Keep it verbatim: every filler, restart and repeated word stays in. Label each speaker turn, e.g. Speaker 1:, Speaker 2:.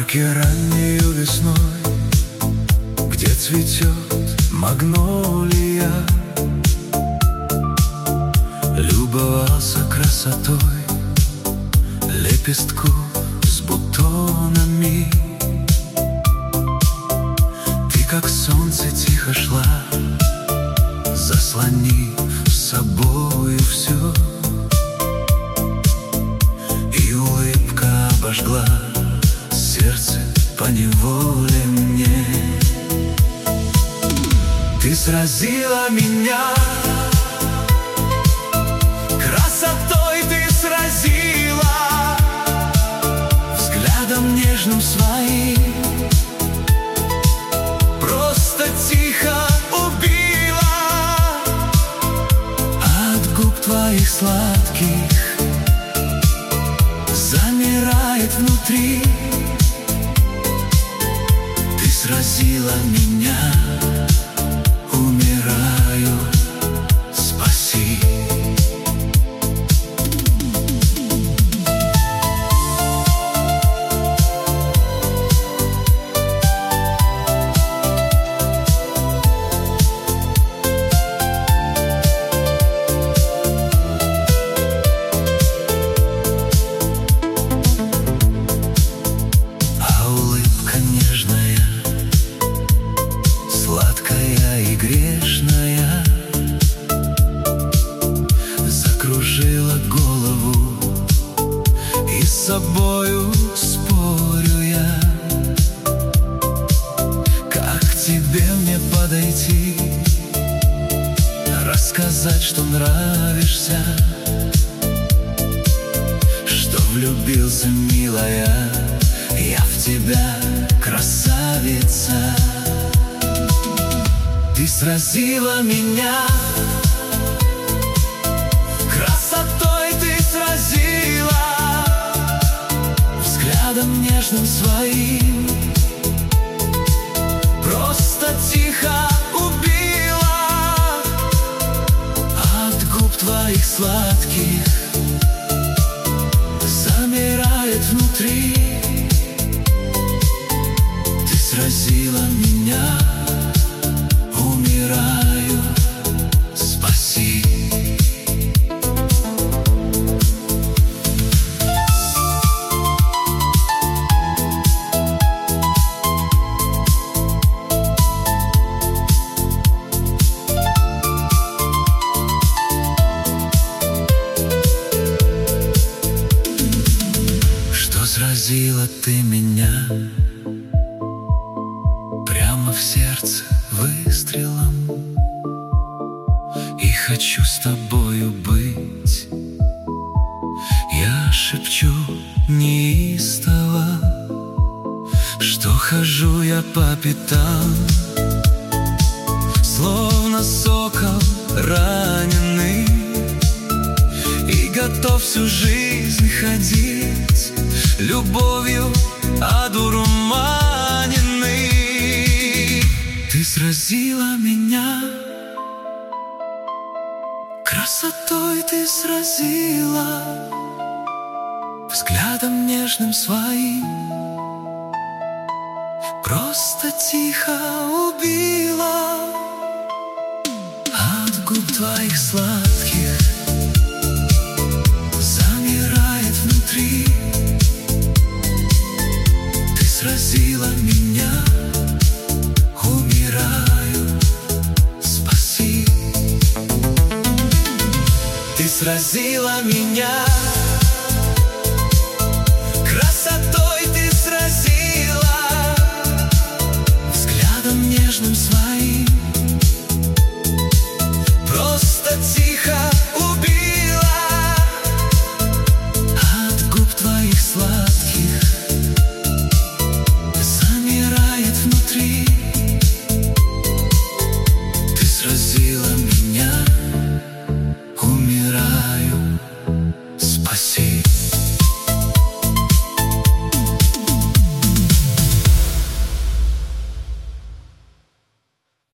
Speaker 1: парке раннею весной, где цветет магнолия, любовался красотой лепестков с бутонами. Ты, как солнце, тихо шла, заслонив собою все, и улыбка обожгла сердце поневоле мне. Ты сразила меня красотой, ты сразила взглядом нежным своим, просто тихо убила. От губ твоих сладких замирает внутри. Ты сразила меня, умираю, спаси. Грешная закружила голову, и с собою спорю я, как к тебе мне подойти, рассказать, что нравишься, что влюбился, милая, я в тебя, красавица. Ты сразила меня красотой, ты сразила взглядом нежным своим, просто тихо убила. От губ твоих сладких замирает внутри. Ты сразила меня, умираю, спаси. Что сразила ты меня прямо в сердце выстрелом, и хочу с тобою быть. Я шепчу неистово, что хожу я по пятам, словно сокол раненый, и готов всю жизнь ходить любовью одурманенный. Ты сразила меня красотой, ты сразила взглядом нежным своим, просто тихо убила. От губ твоих сладких замирает внутри. Ты сразила меня, умираю, спаси. Ты сразила меня красотой, ты сразила взглядом нежным своим, просто тихо убила. От губ твоих сладких замирает внутри. Ты сразила меня, умираю, спаси.